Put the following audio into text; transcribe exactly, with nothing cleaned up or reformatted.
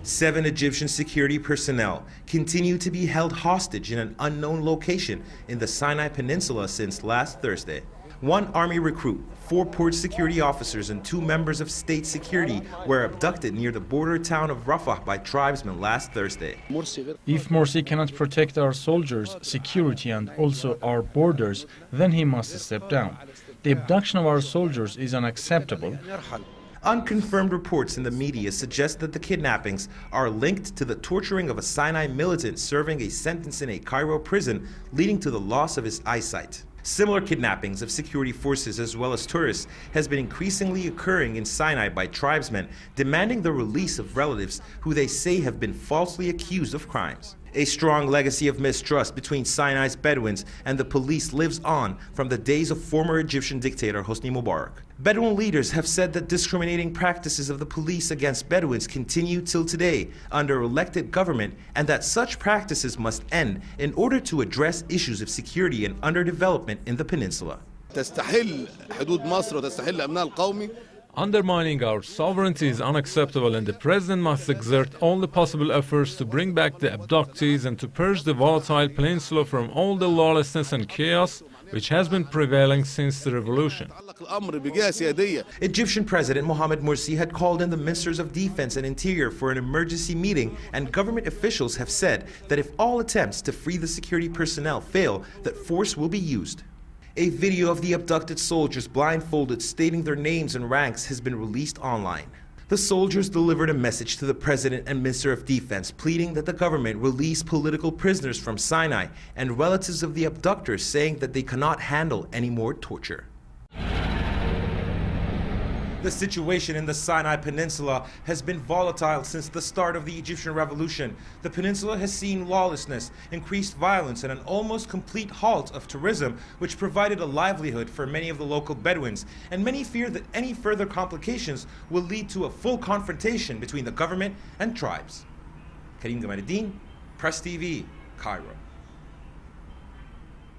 Seven Egyptian security personnel continue to be held hostage in an unknown location in the Sinai Peninsula since last Thursday. One army recruit, four port security officers, and two members of state security were abducted near the border town of Rafah by tribesmen last Thursday. If Morsi cannot protect our soldiers, security, and also our borders, then he must step down. The abduction of our soldiers is unacceptable. Unconfirmed reports in the media suggest that the kidnappings are linked to the torturing of a Sinai militant serving a sentence in a Cairo prison, leading to the loss of his eyesight. Similar kidnappings of security forces as well as tourists has been increasingly occurring in Sinai by tribesmen demanding the release of relatives who they say have been falsely accused of crimes. A strong legacy of mistrust between Sinai's Bedouins and the police lives on from the days of former Egyptian dictator Hosni Mubarak. Bedouin leaders have said that discriminating practices of the police against Bedouins continue till today under elected government, and that such practices must end in order to address issues of security and underdevelopment in the peninsula. Undermining our sovereignty is unacceptable, and the president must exert all the possible efforts to bring back the abductees and to purge the volatile peninsula from all the lawlessness and chaos which has been prevailing since the revolution. Egyptian President Mohamed Morsi had called in the Ministers of Defense and Interior for an emergency meeting, and government officials have said that if all attempts to free the security personnel fail, that force will be used. A video of the abducted soldiers blindfolded stating their names and ranks has been released online. The soldiers delivered a message to the President and Minister of Defense pleading that the government release political prisoners from Sinai and relatives of the abductors, saying that they cannot handle any more torture. The situation in the Sinai Peninsula has been volatile since the start of the Egyptian Revolution. The peninsula has seen lawlessness, increased violence, and an almost complete halt of tourism, which provided a livelihood for many of the local Bedouins. And many fear that any further complications will lead to a full confrontation between the government and tribes. Karim Gamaluddin, Press T V, Cairo.